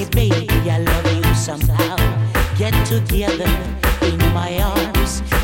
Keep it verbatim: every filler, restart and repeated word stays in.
me, baby, I love you somehow. Get together in my arms.